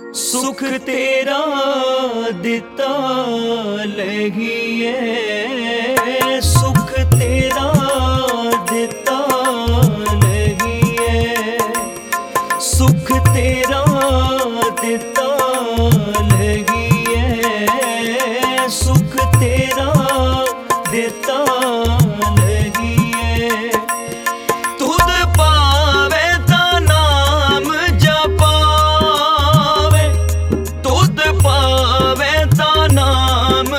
सुख तेरा दिता लगिए, सुख तेरा दिता लगिए, सुख तेरा दिता लगिए, सुख तेरा दिता लगिए। तुद पावे ता नाम जपावे, तुद पावे ता नाम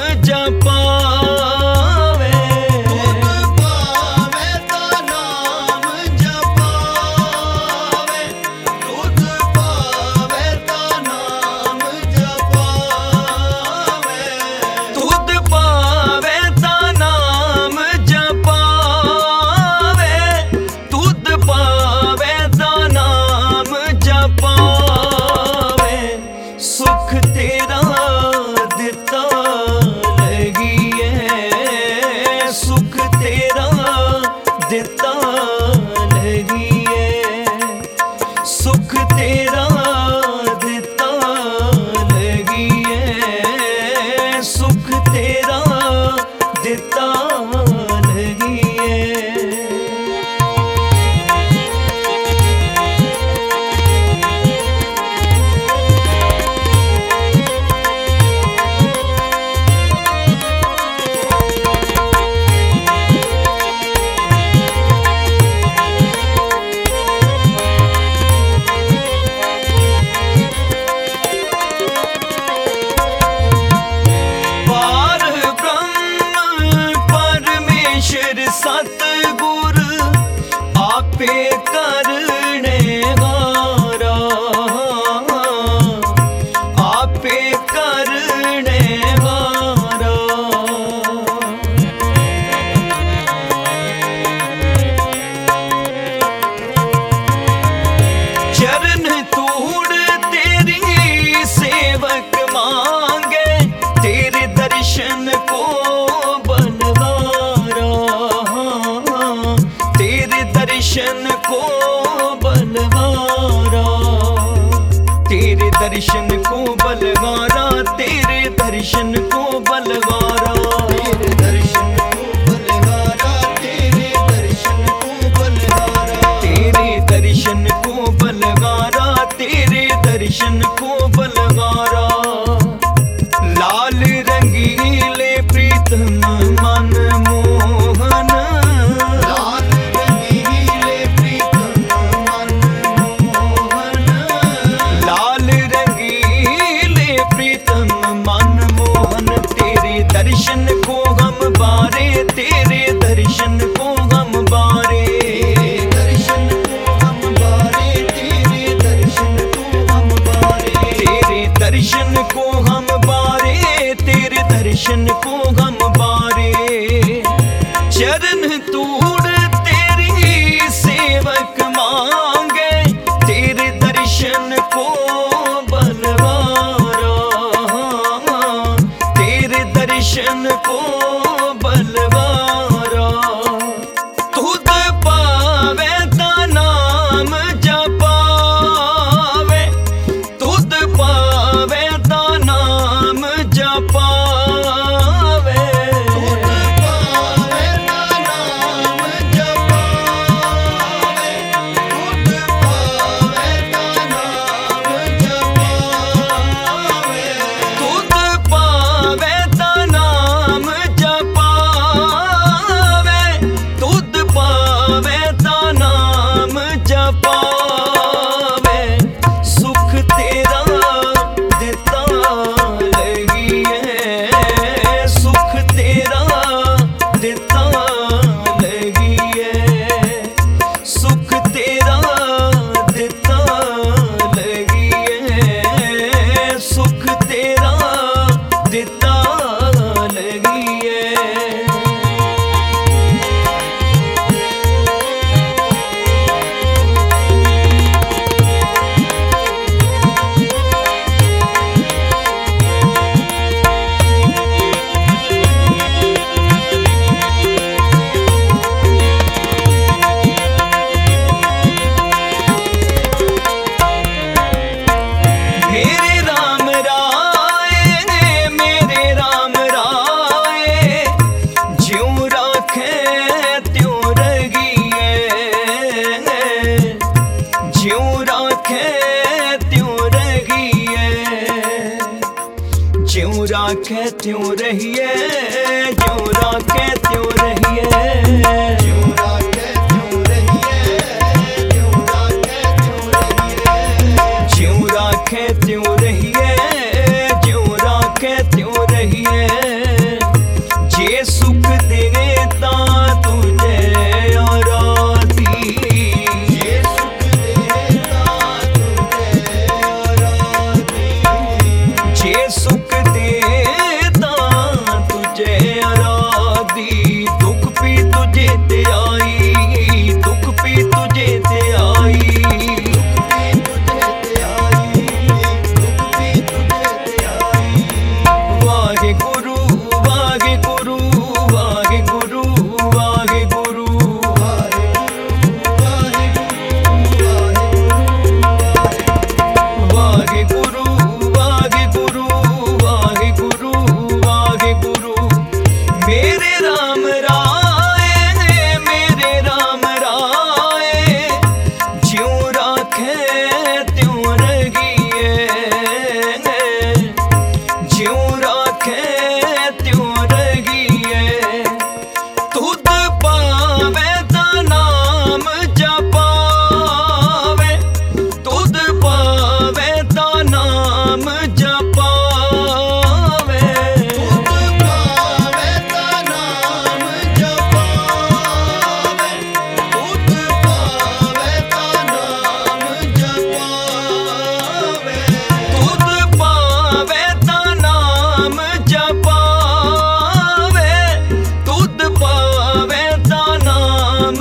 जपावे, तुद पावे ता नाम जपावे, तुद पावे ता नाम जपावे, तुद पावे ता नाम जपावे, तुद पावे ता नाम जपावे। सुख तेरा दिता लगिए, सुख तेरा दिता लगिए, सुख तेरा दिता लगिए, सुख तेरा दिता लगिए। पार ब्रह्म परमेश्वर सतगुर आपे करने हारा, आपे करने हारा। चरण तूड़ तेरी सेवक मांगे, तेरे दर्शन को बलवारा, तेरे दर्शन को बलवारा, तेरे दर्शन को बलवारा, तेरे दर्शन को बलवारा, तेरे दर्शन को बलवारा, तेरे दर्शन को बलवारा, तेरे दर्शन को बलवारा, तेरे दर्शन को बलवारा। लाल रंगीले प्रीतम मन मोहन, लाल रंगीले प्रीतम मन मोहन, लाल रंगीले प्रीतम मन मोहन। तेरे दर्शन को हम बारे, तेरे दर्शन को हम बारे, दर्शन को हम बारे, तेरे दर्शन को हम बारे, तेरे दर्शन राखे त्यों रहिए, ज्यों राखे त्यों रहिए, ज्यों राखे त्यों रहिए, ज्यों राखे त्यों रहिए, ज्यों राखे त्यों रहिए, ज्यों राखे त्यों रहिए, ज्यों राखे त्यों रहिए। जे सुख देवे तां तुझे आराधी, जे सुख देवे तां तुझे आराधी, जे सुख दे तां तुझे आराधी। दुख भी तुझे ते आई, दुख भी तुझे ते आई, दुख भी तुझे ते आई, दुख भी तुझे ते आई। वाहेगुरु वाहेगुरु वाहेगुरु वाहेगुरु वाहेगुरु वाहेगुरु वाहेगुरु वाहेगुरु। मेरे राम राय मेरे राम राय, ज्यों राखे त्यों रहिए, ज्यों राखे त्यों रहिए। तुध पावे ता नाम जपावे, तुध पावे ता नाम जपावे, तुध पावे ता नाम जपावे, तुध पावे ता नाम जपावे, तुध पावे ता नाम जपावे, तुध पावे ता नाम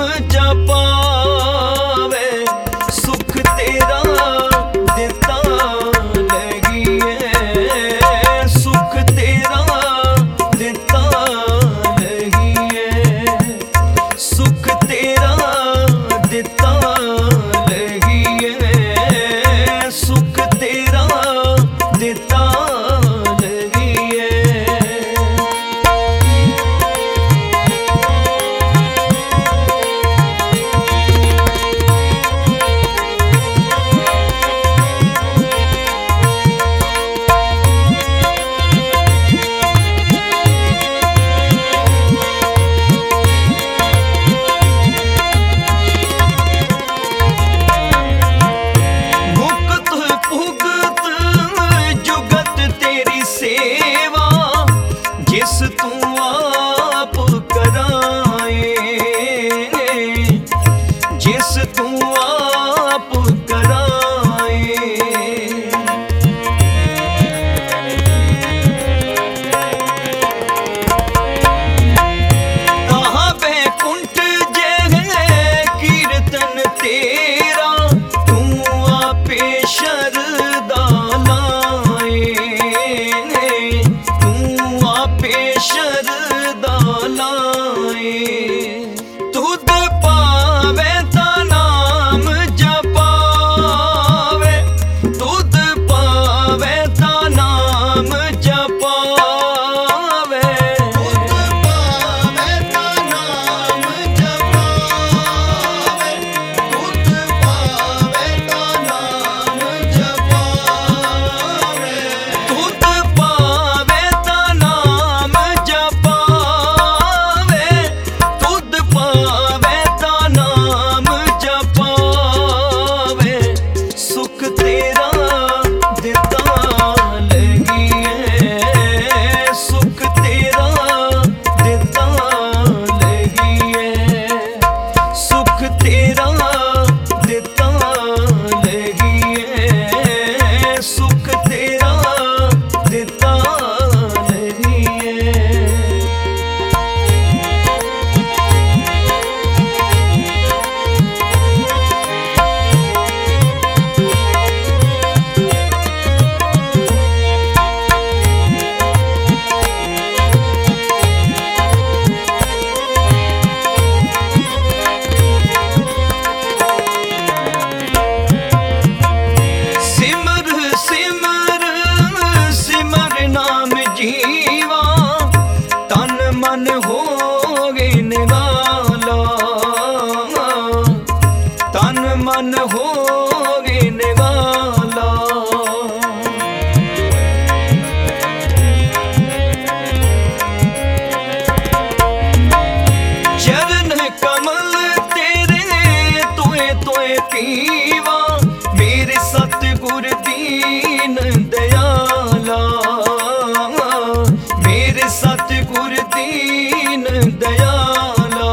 जपावे। सुख तेरा दिता लगिए, सुख तेरा दिता लगिए, सुख तेरा दिता लगिए, सुख तेरा दिता लगिए। भुगत भुगत जुगत तेरी सेवा, जिस तू आप कराए, जिस तू आप कराए। कहाँ बैकुंठ जय कीर्तन तेरा, तू आपे शरदा लाए, तू आपे शरदा लाए। तुध पावे ता नाम जपावे, तुध पावे ता नाम जपावे, तुध पावे ता नाम जपावे, तुध पावे ता नाम जपावे, तुध पावे ता नाम जपावे, तुध पावे ता नाम जपावे। सुख तेरा दिता लगिए, सुख तेरा दिता लगिए, सुख तेरा दिता लगिए, सुख तेरा दिता लगिए। सतगुर दीन दयाला, मेरे सतगुर दीन दयाला।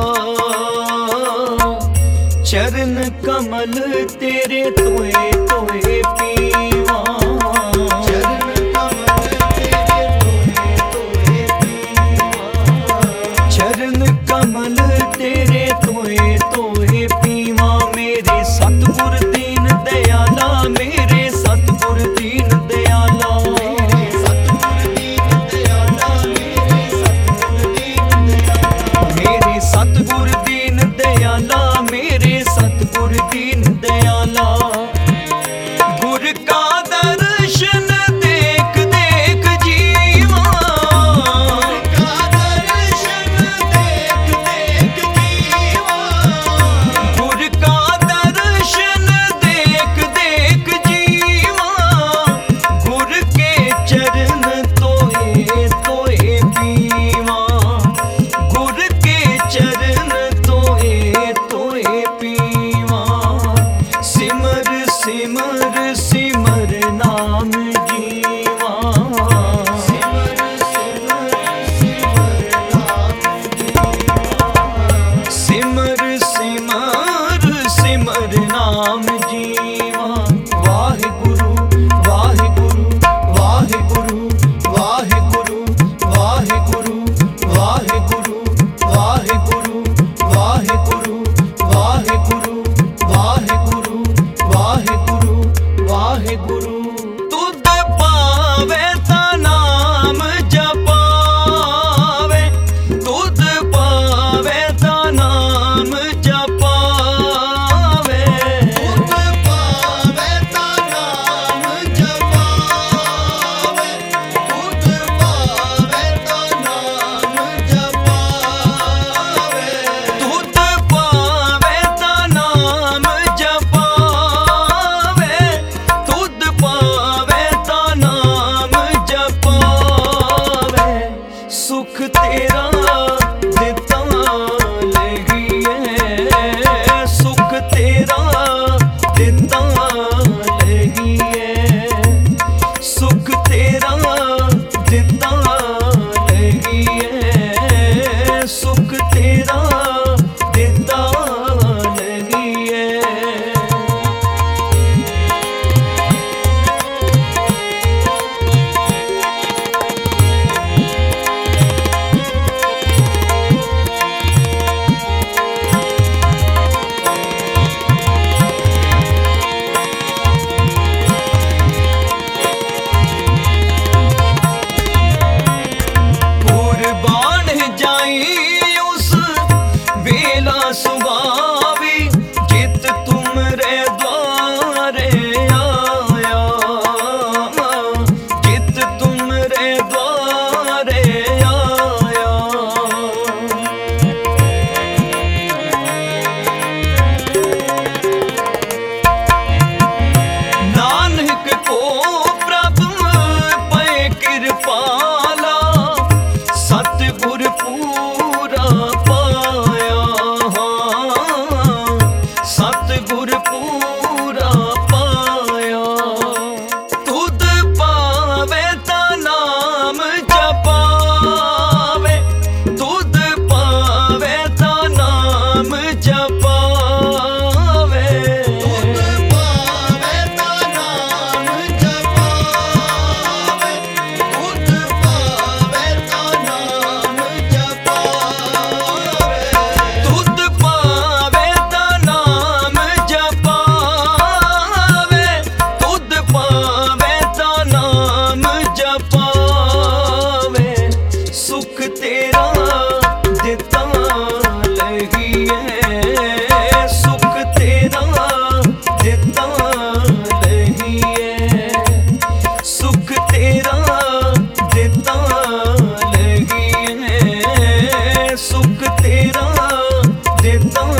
चरण कमल तेरे तोए तोए पीवा, चरण कमल तेरे तोए तोए पीवा, चरण कमल तेरे तोए तोए पीवा। मेरे सतगुर दीन दयाला, मेरे सतगुर दीन दयाला, मेरे सतगुर दीन दयाला, मेरे सतगुर दीन दयाला, मेरे सतगुर दीन दयाला। गुर का दर्शन देख देख जीवा, गुर का दर्शन देख देख जीवा, गुर का दर्शन देख देख जीवा। गुर के चरण तोए तोए पीवा, गुर के चरण तोए तोए पीवा। सिमर सिमर सिमर नाम जीवा, सिमर सिमर सिमर नाम जीवा, सिमर सिमर सिमर नाम जीवा। वाहिगुरु वाहिगुरु वाहिगुरु वाहिगुरु वाहिगुरु वाहिगुरु वाहिगुरु वाहिगुरु वाहिगुरु वाहिगुरु वाहिगुरु वाहिगुरु। तुध पावे ता नाम जपावे, तुध पावे ता नाम जपावे, तुध पावे ता नाम जपावे, तुध पावे ता नाम जपावे, तुध पावे ता नाम जपावे, तुध पावे ता नाम जपावे। सुख तेरा दिता लगिए, सुख तेरा दिता लगिए, सुख तेरा दिता लगिए, सुख तेरा दिता लगिए। कुर्बान जाई उस बेला सुबावी, जित तुमरे द्वारे आया, जित तुमरे द्वारे आया। नानक को प्रभु पे कृपाला, सतगुर पूरा पाया, सतगुर पूरा पाया। तुध पावे ता नाम जपावे, तुध पावे ता नाम जपावे, तुध पावे ता नाम जपावे, तुध पावे ता नाम जपावे, तुध पावे ता नाम जपावे, तुध पावे ता नाम जपावे। सुख तेरा दिता लगिए, सुख तेरा दिता लगिए, सुख तेरा दिता लगिए, सुख तेरा दिता